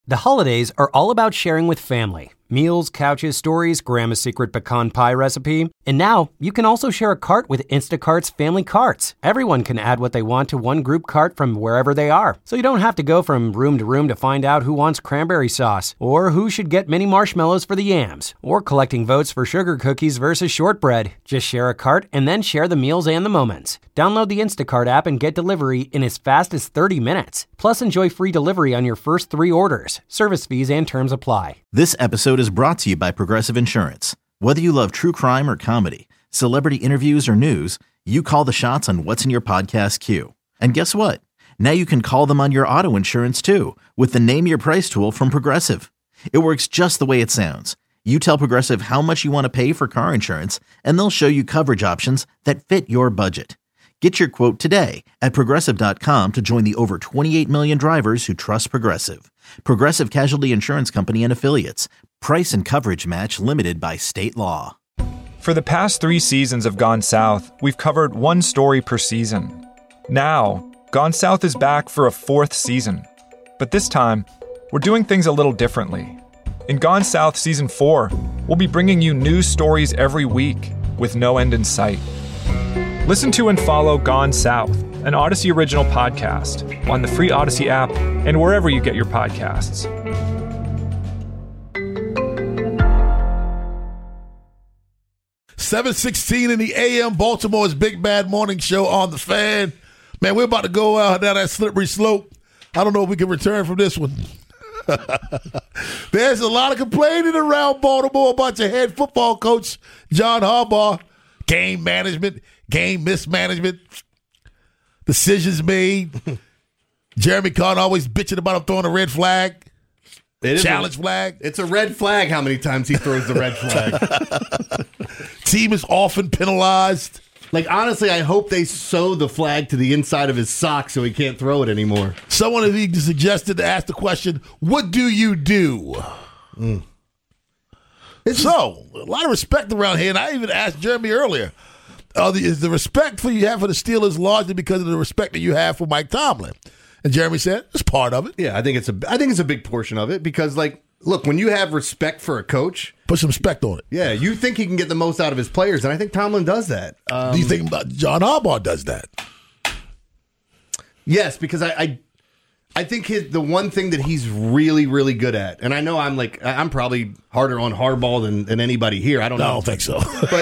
The holidays are all about sharing with family. Meals, couches, stories, Grandma's secret pecan pie recipe. And now, you can also share a cart with Instacart's Family Carts. Everyone can add what they want to one group cart from wherever they are. So you don't have to go from room to find out who wants cranberry sauce, or who should get mini marshmallows for the yams, or collecting votes for sugar cookies versus shortbread. Just share a cart and then share the meals and the moments. Download the Instacart app and get delivery in as fast as 30 minutes. Plus, enjoy free delivery on your first 3 orders. Service fees and terms apply. This episode is brought to you by Progressive Insurance. Whether you love true crime or comedy, celebrity interviews or news, you call the shots on what's in your podcast queue. And guess what? Now you can call them on your auto insurance too with the Name Your Price tool from Progressive. It works just the way it sounds. You tell Progressive how much you want to pay for car insurance, and they'll show you coverage options that fit your budget. Get your quote today at Progressive.com to join the over 28 million drivers who trust Progressive. Progressive Casualty Insurance Company and Affiliates. Price and coverage match limited by state law. For the past 3 seasons of Gone South, we've covered one story per season. Now, Gone South is back for a 4th season. But this time, we're doing things a little differently. In Gone South Season 4, we'll be bringing you new stories every week with no end in sight. Listen to and follow Gone South, an Odyssey original podcast, on the free Odyssey app and wherever you get your podcasts. $7:16 in the AM, Baltimore's Big Bad Morning Show on the Fan. Man, we're about to go down that slippery slope. I don't know if we can return from this one. There's a lot of complaining around Baltimore about your head football coach, John Harbaugh. Game management, game mismanagement, decisions made. Jeremy Conn always bitching about him throwing a red flag. Challenge flag. It's a red flag how many times he throws the red flag. Team is often penalized. Like, honestly, I hope they sew the flag to the inside of his sock so he can't throw it anymore. Someone has suggested to ask the question, what do you do? So, a lot of respect around here, and I even asked Jeremy earlier, is the respect you have for the Steelers largely because of the respect that you have for Mike Tomlin? And Jeremy said, it's part of it. Yeah, I think it's a big portion of it because, like, look, when you have respect for a coach, put some respect on it. Yeah, you think he can get the most out of his players, and I think Tomlin does that. Do you think John Harbaugh does that? Yes, because I think the one thing that he's really, really good at, and I know I'm probably harder on Harbaugh than anybody here. I don't know. I don't think so. But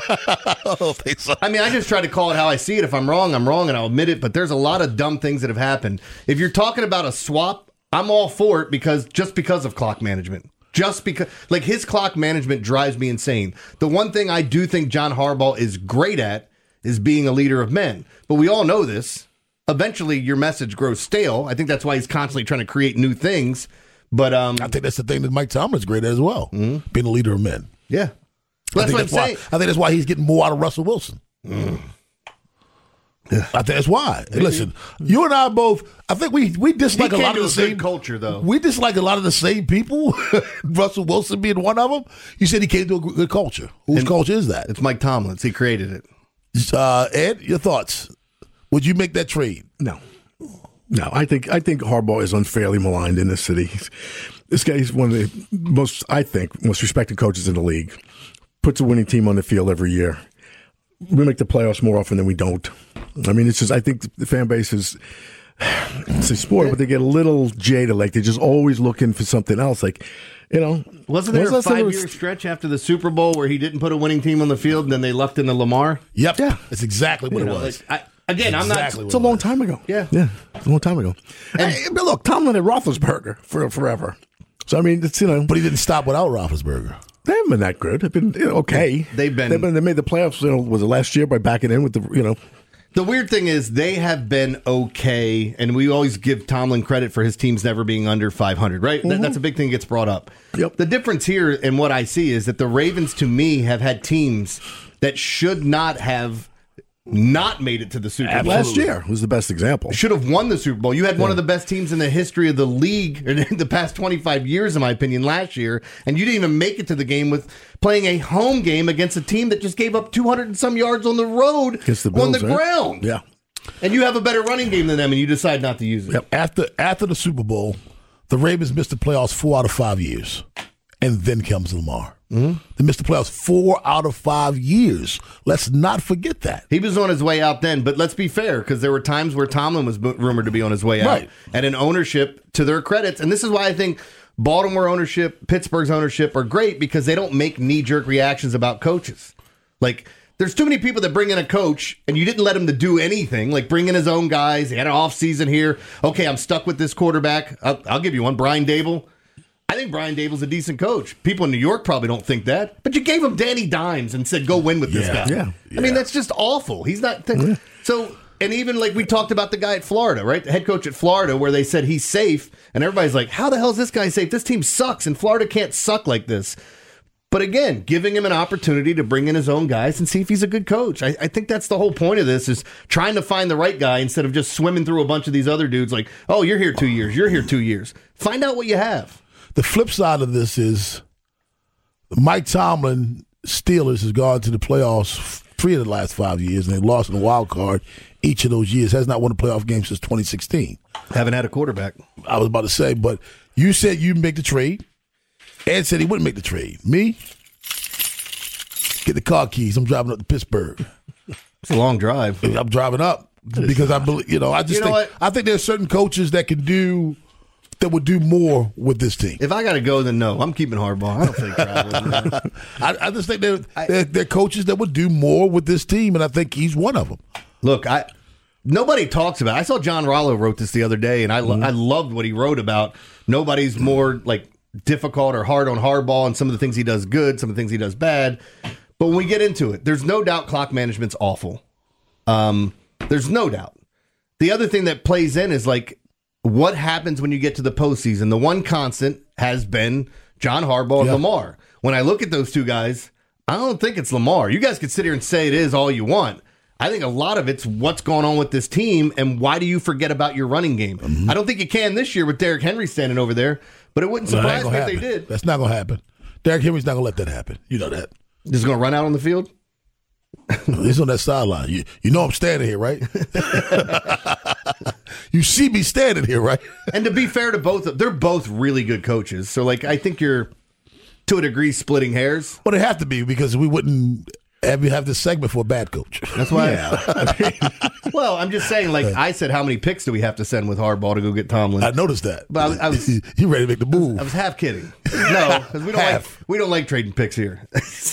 I don't think so. I mean, I just try to call it how I see it. If I'm wrong, I'm wrong, and I'll admit it. But there's a lot of dumb things that have happened. If you're talking about a swap, I'm all for it because of clock management. Just because, like, his clock management drives me insane. The one thing I do think John Harbaugh is great at is being a leader of men. But we all know this. Eventually, your message grows stale. I think that's why he's constantly trying to create new things. But I think that's the thing that Mike Tomlin's great at as well, being a leader of men. Yeah. That's what I'm saying. I think that's why he's getting more out of Russell Wilson. Yeah. I think that's why. Maybe. Listen, you and I both, I think we dislike a lot of the same culture, though. We dislike a lot of the same people. Russell Wilson being one of them. You said he came to a good culture. Whose culture is that? It's Mike Tomlin's. He created it. Ed, your thoughts? Would you make that trade? No. I think Harbaugh is unfairly maligned in this city. This guy is one of the most respected coaches in the league. Puts a winning team on the field every year. We make the playoffs more often than we don't. I mean, it's just, I think the fan base is, it's a sport, but they get a little jaded. Like, they're just always looking for something else. Like, you know. Wasn't there a 5-year stretch after the Super Bowl where he didn't put a winning team on the field and then they left into Lamar? Yep. Yeah. That's exactly what it was. It's a long time ago. Yeah. It's a long time ago. But look, Tomlin had Roethlisberger for forever. So, I mean, it's, But he didn't stop without Roethlisberger. They haven't been that good. They've been okay. They made the playoffs, was it last year by backing in with the. The weird thing is they have been okay, and we always give Tomlin credit for his teams never being under 500, right? Mm-hmm. That's a big thing that gets brought up. Yep. The difference here and what I see is that the Ravens, to me, have had teams that should not have not made it to the Super Bowl. Last year was the best example. Should have won the Super Bowl. You had one of the best teams in the history of the league in the past 25 years, in my opinion, last year, and you didn't even make it to the game with playing a home game against a team that just gave up 200 and some yards on the road against the Bills, on the ground. Yeah. And you have a better running game than them, and you decide not to use it. Yep. After the Super Bowl, The Ravens missed the playoffs 4 out of 5 years. And then comes Lamar. Mm-hmm. They missed the playoffs 4 out of 5 years. Let's not forget that. He was on his way out then, but let's be fair, because there were times where Tomlin was rumored to be on his way out. Right. And in ownership, to their credits, and this is why I think Baltimore ownership, Pittsburgh's ownership are great, because they don't make knee-jerk reactions about coaches. Like, there's too many people that bring in a coach, and you didn't let him to do anything, like bring in his own guys. He had an offseason here. Okay, I'm stuck with this quarterback. I'll give you one, Brian Dable. I think Brian Dable's a decent coach. People in New York probably don't think that. But you gave him Danny Dimes and said, go win with this guy. Yeah. I mean, that's just awful. He's not. So, and even like we talked about the guy at Florida, right? The head coach at Florida, where they said he's safe. And everybody's like, how the hell is this guy safe? This team sucks, and Florida can't suck like this. But again, giving him an opportunity to bring in his own guys and see if he's a good coach. I think that's the whole point of this, is trying to find the right guy instead of just swimming through a bunch of these other dudes like, oh, you're here 2 years. You're here 2 years. Find out what you have. The flip side of this is Mike Tomlin Steelers has gone to the playoffs 3 of the last 5 years, and they lost in the wild card each of those years. Has not won a playoff game since 2016. Haven't had a quarterback. I was about to say, but you said you'd make the trade. Ed said he wouldn't make the trade. Me? Get the car keys. I'm driving up to Pittsburgh. It's a long drive. I'm driving up because I believe, I think there's certain coaches that would do more with this team. If I got to go, then no. I'm keeping Harbaugh. I don't think traveling. I just think they're coaches that would do more with this team, and I think he's one of them. Look, nobody talks about it. I saw John Rollo wrote this the other day, and I loved what he wrote about. Nobody's more difficult or hard on Harbaugh, and some of the things he does good, some of the things he does bad. But when we get into it, there's no doubt clock management's awful. There's no doubt. The other thing that plays in is what happens when you get to the postseason? The one constant has been John Harbaugh and Lamar. When I look at those two guys, I don't think it's Lamar. You guys could sit here and say it is all you want. I think a lot of it's what's going on with this team, and why do you forget about your running game? Mm-hmm. I don't think you can this year with Derrick Henry standing over there, but it wouldn't surprise me if they did. That's not going to happen. Derrick Henry's not going to let that happen. You know that. Just going to run out on the field? He's on that sideline. You know I'm standing here, right? You see me standing here, right? And to be fair to both, they're both really good coaches. So, I think you're, to a degree, splitting hairs. Well, they have to be, because we wouldn't have this segment for a bad coach. That's why. Well, I'm just saying, I said, how many picks do we have to send with Harbaugh to go get Tomlin? I noticed that. But I was you ready to make the move. I was half kidding. No, because we don't like trading picks here.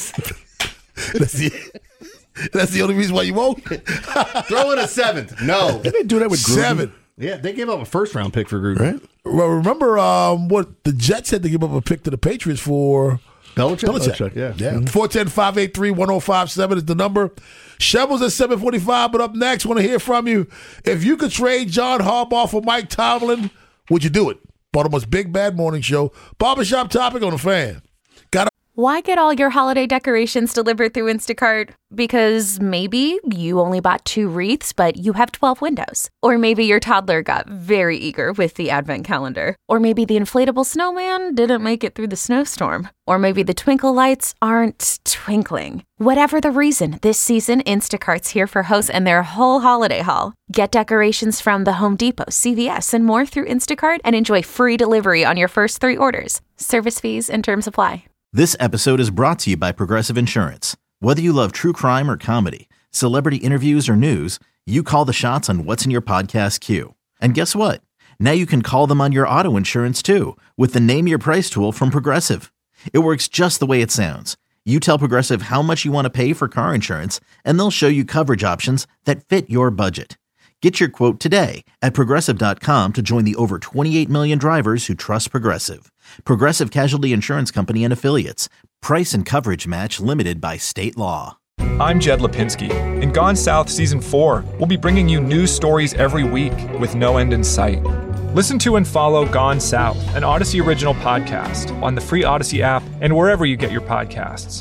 That's the only reason why you won't? Throw in a 7th. No. They didn't do that with Gruden. 7. Yeah, they gave up a first-round pick for Gruden. Right? Well, remember what the Jets had to give up a pick to the Patriots for? Belichick. Yeah. 410-583-1057 is the number. Shovels at 7:45, but up next, want to hear from you. If you could trade John Harbaugh for Mike Tomlin, would you do it? Baltimore's Big Bad Morning Show. Barbershop Topic on the Fan. Why get all your holiday decorations delivered through Instacart? Because maybe you only bought 2 wreaths, but you have 12 windows. Or maybe your toddler got very eager with the advent calendar. Or maybe the inflatable snowman didn't make it through the snowstorm. Or maybe the twinkle lights aren't twinkling. Whatever the reason, this season, Instacart's here for hosts and their whole holiday haul. Get decorations from the Home Depot, CVS, and more through Instacart and enjoy free delivery on your first 3 orders. Service fees and terms apply. This episode is brought to you by Progressive Insurance. Whether you love true crime or comedy, celebrity interviews or news, you call the shots on what's in your podcast queue. And guess what? Now you can call them on your auto insurance too, with the Name Your Price tool from Progressive. It works just the way it sounds. You tell Progressive how much you want to pay for car insurance, and they'll show you coverage options that fit your budget. Get your quote today at Progressive.com to join the over 28 million drivers who trust Progressive. Progressive Casualty Insurance Company and Affiliates. Price and coverage match limited by state law. I'm Jed Lipinski. In Gone South Season 4, we'll be bringing you news stories every week with no end in sight. Listen to and follow Gone South, an Odyssey original podcast, on the free Odyssey app and wherever you get your podcasts.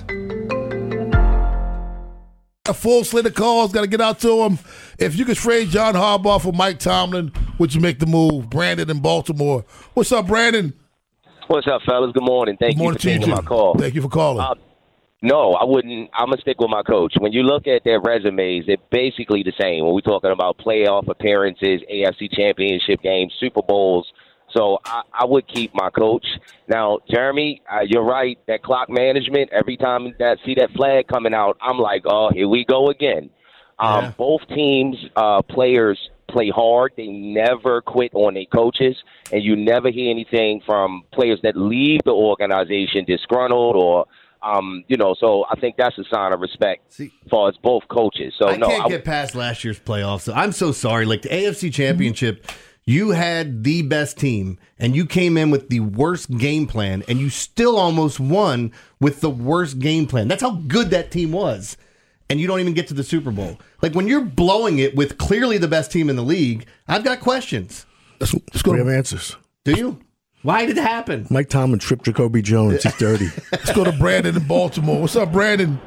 A full slate of calls, got to get out to them. If you could trade John Harbaugh for Mike Tomlin, would you make the move? Brandon in Baltimore. What's up, Brandon? What's up, fellas? Good morning. Thank you for taking my call. Thank you for calling. No, I wouldn't. I'm going to stick with my coach. When you look at their resumes, they're basically the same. When we're talking about playoff appearances, AFC championship games, Super Bowls, So I would keep my coach. Now, Jeremy, you're right. That clock management, every time I see that flag coming out, I'm like, oh, here we go again. Both teams, players play hard. They never quit on their coaches, and you never hear anything from players that leave the organization disgruntled or so I think that's a sign of respect for us both coaches. So I can't get past last year's playoffs. So I'm so sorry. Like the AFC Championship, you had the best team, and you came in with the worst game plan, and you still almost won with the worst game plan. That's how good that team was. And you don't even get to the Super Bowl. Like when you're blowing it with clearly the best team in the league, I've got questions. Let's go. We have answers. Do you? Why did it happen? Mike Tomlin tripped Jacoby Jones. He's dirty. Let's go to Brandon in Baltimore. What's up, Brandon?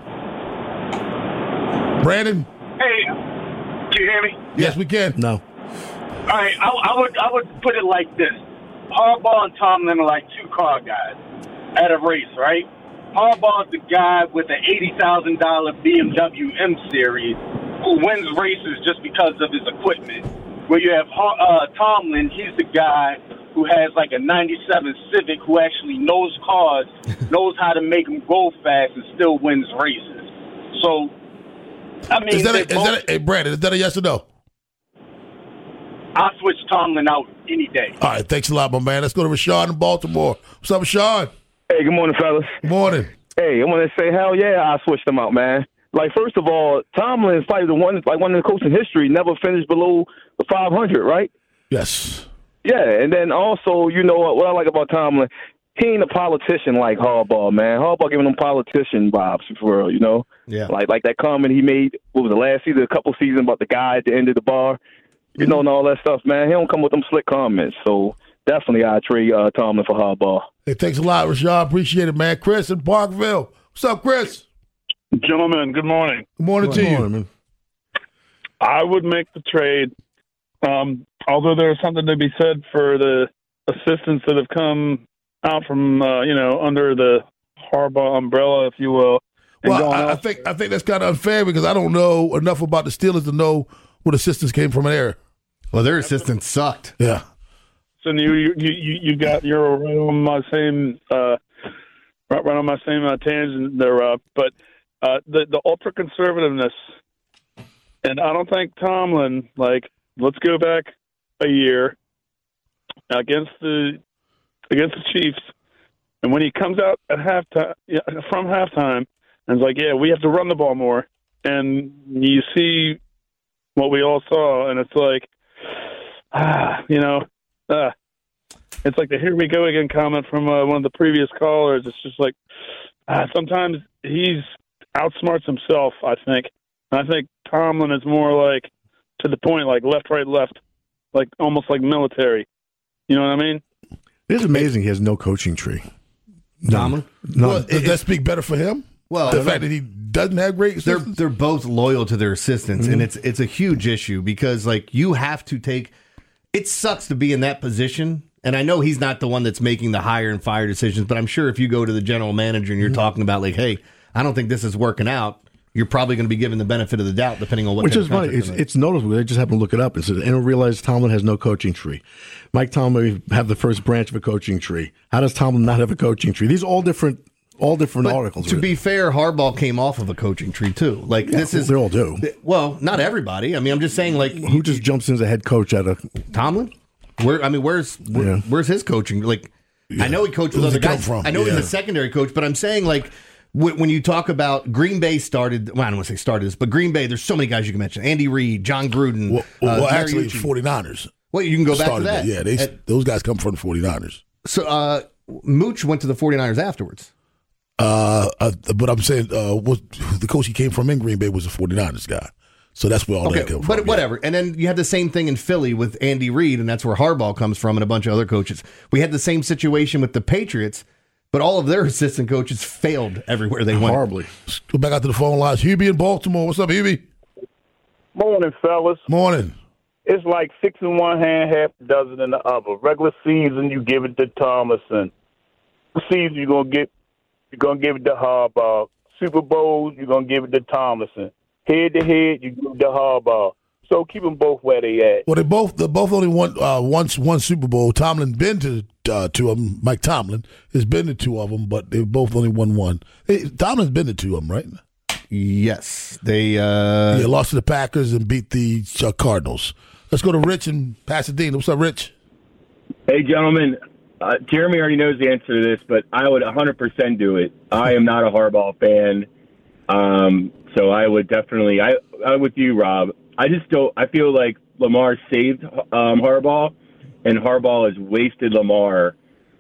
Brandon? Hey, can you hear me? Yes, we can. No. All right, I would put it like this. Harbaugh and Tomlin are like two car guys at a race, right? Harbaugh's the guy with the $80,000 BMW M Series who wins races just because of his equipment. Where you have Tomlin, he's the guy who has like a 97 Civic who actually knows cars, knows how to make them go fast and still wins races. So, I mean... Hey, Brandon, is that a yes or no? I'll switch Tomlin out any day. All right, thanks a lot, my man. Let's go to Rashawn in Baltimore. What's up, Rashawn? Hey, good morning, fellas. Good morning. Hey, I want to say, hell yeah, I switched them out, man. Like, first of all, Tomlin is probably one of the coaches in history never finished below the 500, right? Yes. Yeah, and then also, you know what I like about Tomlin? He ain't a politician like Harbaugh, man. Harbaugh giving him politician vibes for real, you know? Yeah. Like that comment he made, what was the last season, a couple seasons about the guy at the end of the bar, you know, and all that stuff, man. He don't come with them slick comments, so definitely I'd trade Tomlin for Harbaugh. Hey, thanks a lot, Rashad. Appreciate it, man. Chris in Parkville. What's up, Chris? Gentlemen, good morning. Good morning to you. Man. I would make the trade, although there's something to be said for the assistants that have come out from, under the Harbaugh umbrella, if you will. Well, I think that's kind of unfair because I don't know enough about the Steelers to know what assistants came from there. Well, their assistants sucked. Yeah. So you're right on my same tangent there, Rob. But the ultra conservativeness, and I don't think Tomlin, let's go back a year against the Chiefs, and when he comes out at halftime from halftime and is like, yeah, we have to run the ball more, and you see what we all saw, and it's like, it's like the "here we go again" comment from one of the previous callers. It's just like sometimes he's outsmarts himself, I think. And I think Tomlin is more like to the point, like left, right, left, like almost like military. You know what I mean? It's amazing he has no coaching tree. Tomlin? No. Well, does that speak better for him? Well, the fact that he doesn't have great assistants? They're both loyal to their assistants, and it's a huge issue because you have to take. It sucks to be in that position, and I know he's not the one that's making the hire and fire decisions, but I'm sure if you go to the general manager and you're talking about hey, I don't think this is working out, you're probably going to be given the benefit of the doubt depending on what. Which is funny. It's noticeable. They just happen to look it up and said, "I don't realize Tomlin has no coaching tree." Mike Tomlin have the first branch of a coaching tree. How does Tomlin not have a coaching tree? These are all different articles. To be fair, Harbaugh came off of a coaching tree too. They all do. Well, not everybody. I mean, I'm just saying, who just jumps in as a head coach at a Tomlin? Where's his coaching? I know he coached with other guys. I know he's a secondary coach, but I'm saying when you talk about Green Bay started, well, I don't want to say started this, but Green Bay, there's so many guys you can mention. Andy Reid, John Gruden. Actually, 49ers. Well, you can go back to that. Yeah, those guys come from the 49ers. So Mooch went to the 49ers afterwards. But I'm saying the coach he came from in Green Bay was a 49ers guy. So that's where all that came from. But whatever. And then you had the same thing in Philly with Andy Reid, and that's where Harbaugh comes from and a bunch of other coaches. We had the same situation with the Patriots, but all of their assistant coaches failed everywhere they went. Horribly. Let's go back out to the phone lines. Hubie in Baltimore. What's up, Hubie? Morning, fellas. Morning. It's like 6 in one hand, half a dozen in the other. Regular season, you give it to Thomason. Season, you're gonna give it to Harbaugh. Super Bowl, you're gonna give it to Thomason. Head to head, you give it to Harbaugh. So keep them both where they at. Well, they both only won one Super Bowl. Tomlin been to two of them. Mike Tomlin has been to two of them, but they both only won one. Tomlin's been to two of them, right? Yes, they lost to the Packers and beat the Cardinals. Let's go to Rich in Pasadena. What's up, Rich? Hey, gentlemen. Jeremy already knows the answer to this, but I would 100% do it. I am not a Harbaugh fan, so I would definitely. I'm with you, Rob. I feel like Lamar saved Harbaugh, and Harbaugh has wasted Lamar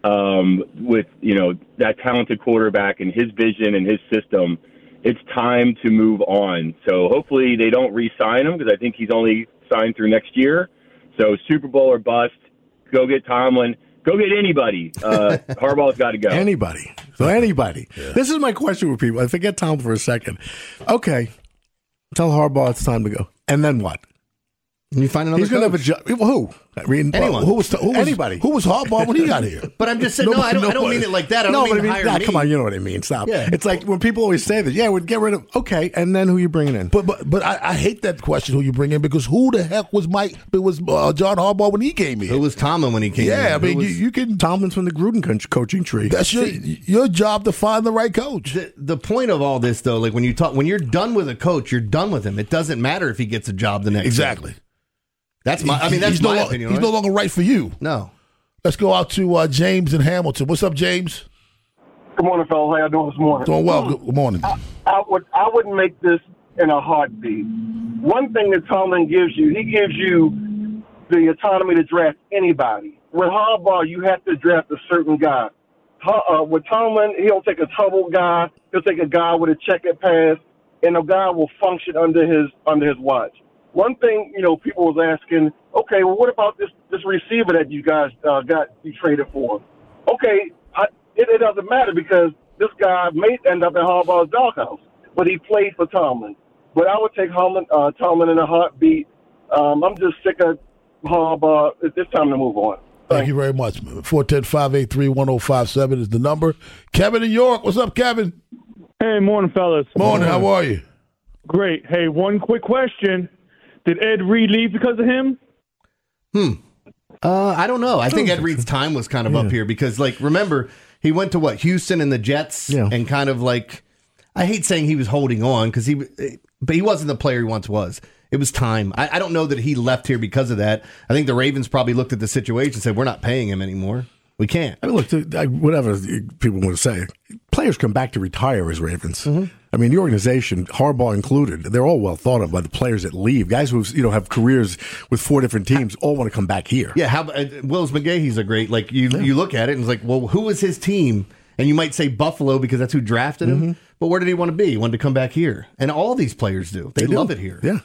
with that talented quarterback and his vision and his system. It's time to move on. So hopefully they don't re-sign him because I think he's only signed through next year. So Super Bowl or bust. Go get Tomlin. Go get anybody. Harbaugh's got to go. Anybody. So anybody. Yeah. This is my question with people. I forget Tom for a second. Okay. Tell Harbaugh it's time to go. And then what? You find another He's going to have a job. Who? Anyone. Who was anybody? Who was Harbaugh when he got here? But I'm just saying, I don't mean it like that. I don't mean hire me. Come on, you know what I mean. Stop. Yeah. It's like when people always say that, we'd get rid of, okay, and then who you bringing in? But I hate that question, who you bring in, because who the heck was John Harbaugh when he came in? Who was Tomlin when he came in? Yeah, I mean, you can. Tomlin's from the Gruden coaching tree. That's your job to find the right coach. The point of all this, though, like when you're done with a coach, you're done with him. It doesn't matter if he gets a job the next Exactly. Day. That's my opinion. He's no longer right for you. No. Let's go out to James in Hamilton. What's up, James? Good morning, fellas. How y'all doing this morning? Doing well. Good morning. I wouldn't make this in a heartbeat. One thing that Tomlin gives you, he gives you the autonomy to draft anybody. With Harbaugh, you have to draft a certain guy. With Tomlin, he'll take a troubled guy. He'll take a guy with a checkered past, and a guy will function under his watch. One thing, people was asking, okay, well, what about this receiver that you guys you traded for? Okay, it doesn't matter because this guy may end up in Harbaugh's doghouse, but he played for Tomlin. But I would take Tomlin in a heartbeat. I'm just sick of Harbaugh. It's time to move on. Thank you very much. 410-583-1057 is the number. Kevin in York. What's up, Kevin? Hey, morning, fellas. Morning. How are you? Great. Hey, one quick question. Did Ed Reed leave because of him? I don't know. I think Ed Reed's time was kind of up here because, remember, he went to Houston and the Jets, and kind of I hate saying he was holding on but he wasn't the player he once was. It was time. I don't know that he left here because of that. I think the Ravens probably looked at the situation and said, "We're not paying him anymore. We can't." I mean, look, whatever people want to say, players come back to retire as Ravens. Mm-hmm. I mean, the organization, Harbaugh included, they're all well thought of by the players that leave. Guys who have careers with 4 different teams all want to come back here. Yeah, Willis McGahee's a great. You look at it and it's like, well, who was his team? And you might say Buffalo because that's who drafted him. Mm-hmm. But where did he want to be? He wanted to come back here, and all these players do. They love it here. Yeah.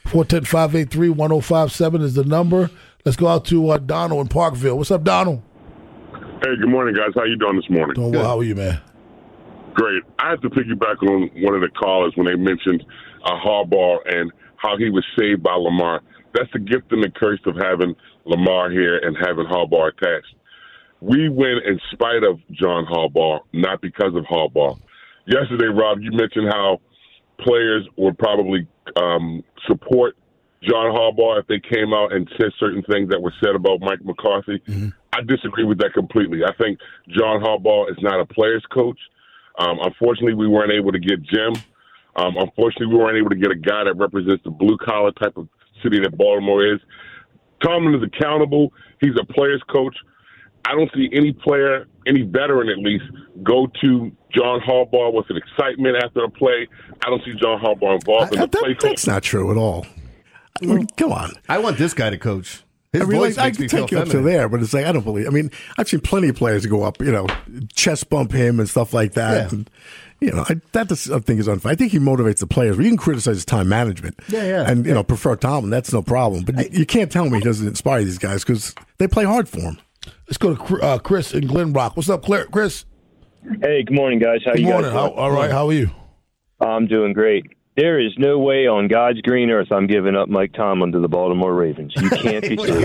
410-583-1057 is the number. Let's go out to Donald in Parkville. What's up, Donald? Hey, good morning, guys. How you doing this morning? Doing well. How are you, man? Great. I have to piggyback on one of the callers when they mentioned Harbaugh and how he was saved by Lamar. That's the gift and the curse of having Lamar here and having Harbaugh attached. We win in spite of John Harbaugh, not because of Harbaugh. Yesterday, Rob, you mentioned how players would probably support John Harbaugh if they came out and said certain things that were said about Mike McCarthy. Mm-hmm. I disagree with that completely. I think John Harbaugh is not a player's coach. Unfortunately, we weren't able to get Jim. Unfortunately, we weren't able to get a guy that represents the blue-collar type of city that Baltimore is. Tomlin is accountable. He's a player's coach. I don't see any player, any veteran at least, go to John Harbaugh with an excitement after a play. I don't see John Harbaugh involved in the play. That's not true at all. I mean, come on. I want this guy to coach. His voice makes me feel I can take you up to there, but it's like, I don't believe. I mean, I've seen plenty of players go up, chest bump him and stuff like that. Yeah. And, I think is unfair. I think he motivates the players. But you can criticize his time management. Yeah. And, prefer Tomlin. That's no problem. But you can't tell me he doesn't inspire these guys because they play hard for him. Let's go to Chris in Glen Rock. What's up, Chris? Hey, good morning, guys. How you guys doing? All right. How are you? I'm doing great. There is no way on God's green earth I'm giving up Mike Tomlin to the Baltimore Ravens. You can't be serious.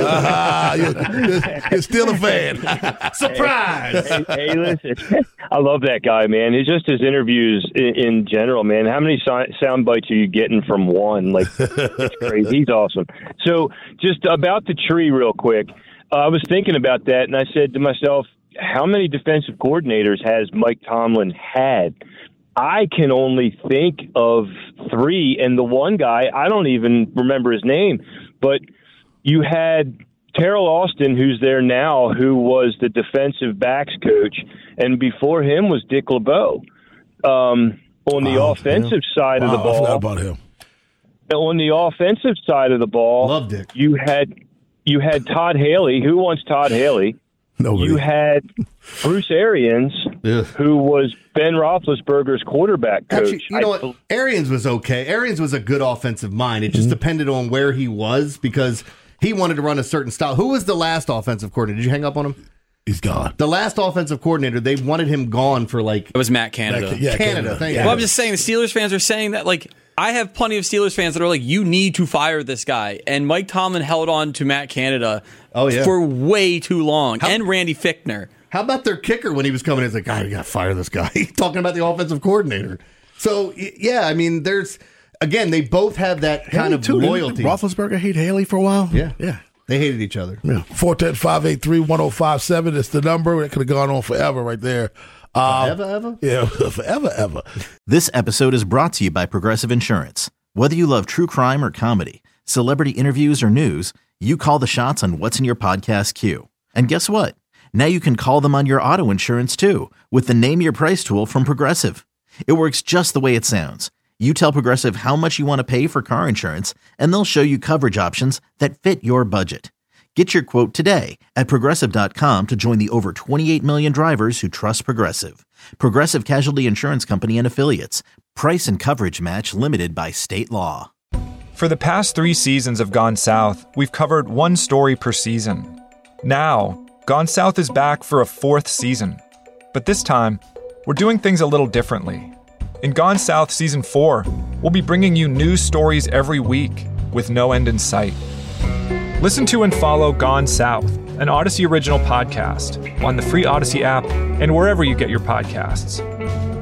You're still a fan. Surprise! Hey, listen, I love that guy, man. It's just his interviews in general, man. How many sound bites are you getting from one? Like, it's crazy. He's awesome. So just about the tree real quick, I was thinking about that, and I said to myself, how many defensive coordinators has Mike Tomlin had? I can only think of 3, and the one guy, I don't even remember his name, but you had Terrell Austin, who's there now, who was the defensive backs coach, and before him was Dick LeBeau. On the offensive side of the ball, I forgot about him. On the offensive side of the ball, love Dick. You had Todd Haley. Who wants Todd Haley? Nobody. You had Bruce Arians, who was Ben Roethlisberger's quarterback coach. Actually, you know what? Arians was okay. Arians was a good offensive mind. It just depended on where he was because he wanted to run a certain style. Who was the last offensive coordinator? Did you hang up on him? He's gone. The last offensive coordinator, they wanted him gone for like... It was Matt Canada. Canada. Thank you. Well, I'm just saying the Steelers fans are saying that, like, I have plenty of Steelers fans that are like, you need to fire this guy. And Mike Tomlin held on to Matt Canada for way too long. And Randy Fichtner. How about their kicker when he was coming in? He's like, God, you got to fire this guy. Talking about the offensive coordinator. So, yeah, I mean, there's... Again, they both have that kind of loyalty. Didn't Roethlisberger hate Haley for a while? Yeah. They hated each other. Yeah. 410-583-1057. It's the number. It could have gone on forever right there. Forever? Yeah, forever, ever. This episode is brought to you by Progressive Insurance. Whether you love true crime or comedy, celebrity interviews or news, you call the shots on what's in your podcast queue. And guess what? Now you can call them on your auto insurance too with the Name Your Price tool from Progressive. It works just the way it sounds. You tell Progressive how much you want to pay for car insurance, and they'll show you coverage options that fit your budget. Get your quote today at Progressive.com to join the over 28 million drivers who trust Progressive. Progressive Casualty Insurance Company and Affiliates. Price and coverage match limited by state law. For the past 3 seasons of Gone South, we've covered one story per season. Now, Gone South is back for a 4th season. But this time, we're doing things a little differently. In Gone South Season 4, we'll be bringing you new stories every week with no end in sight. Listen to and follow Gone South, an Odyssey original podcast, on the free Odyssey app and wherever you get your podcasts.